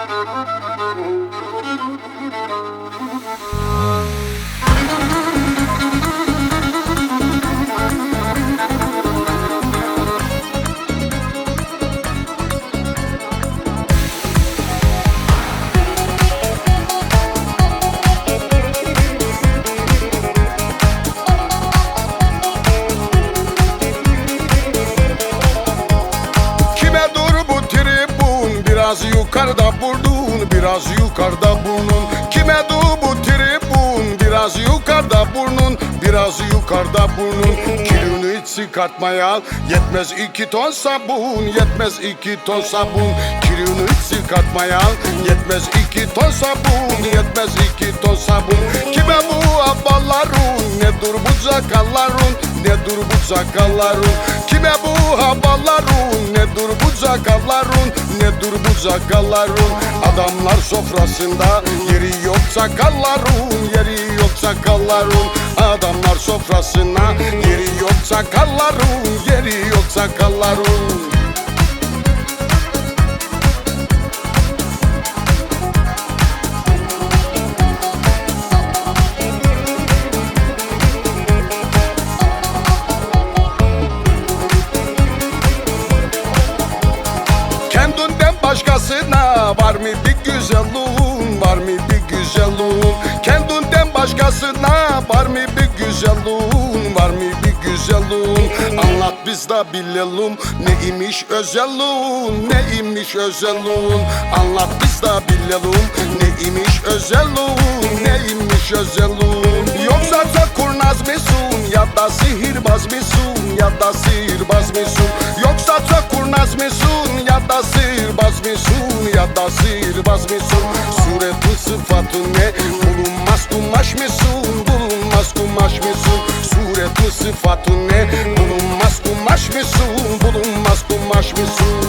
Biraz yukarıda burnun, biraz yukarıda burnun. Kime dur bu tribun? Biraz yukarıda burnun, biraz yukarıda burnun. Kilonu hiç çıkartmaya yetmez 2 ton sabun, yetmez 2 ton sabun. Kilonu hiç çıkartmaya yetmez 2 ton sabun, yetmez 2 ton sabun. Kime bu aballarun? Nedir bu cakallarun? Nedir bu cakallarun? Kime bu haballarun? Nedir bu cakallarun? Nedir bu cakallarun? Adamlar sofrasında yeri yok cakallarun, yeri yok cakallarun. Adamlar sofrasına yeri yok cakallarun, yeri yok cakallarun. Kendinden başkasına var mı bir güzelliğin, var mı bir güzelliğin? Kendinden başkasına var mı bir güzelliğin, var mı bir güzelliğin? Anlat biz de bilelim ne imiş özelliğin, ne imiş özelliğin? Anlat biz de bilelim ne imiş özelliğin, ne imiş özelliğin? Yoksa çok kurnaz mısın ya da sihirbaz mısın, ya da sihirbaz mısın? Yoksa çok kurnaz mısın ya da sihirbaz mısın, ya da sihirbaz mısın? Suretin sıfatın ne? Bulunmaz kumaş mısın, bulunmaz kumaş mısın? Suretin sıfatın ne? Bulunmaz kumaş mısın, bulunmaz kumaş mısın?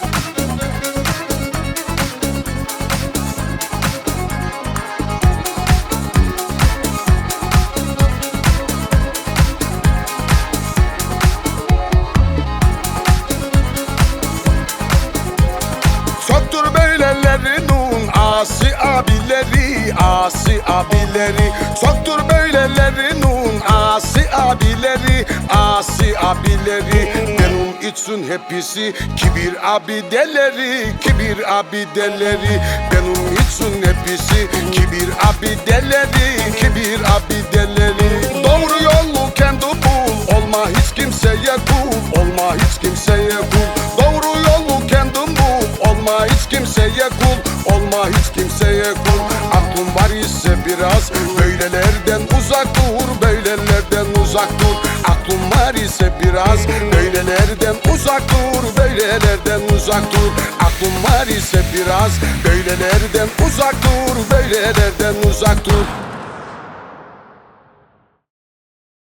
Çoktur böylelerinin asi abileri, asi abileri. Çoktur böylelerinin asi abileri, asi abileri. Benim için hepsi kibir abideleri, kibir abideleri. Benim için hepsi kibir abideleri, kibir abideleri. Doğru yolu kendi bul, olma hiç kimseye kul, olma hiç kimseye kul. Doğru yolu kendin bul, olma hiç kimseye kul, olma hiç kimseye kul. Aklın var ise biraz böylelerden uzak dur, böylelerden uzak dur. Aklın var ise biraz böylelerden uzak dur, böylelerden uzak dur. Aklın var ise biraz böylelerden uzak dur, böylelerden uzak dur.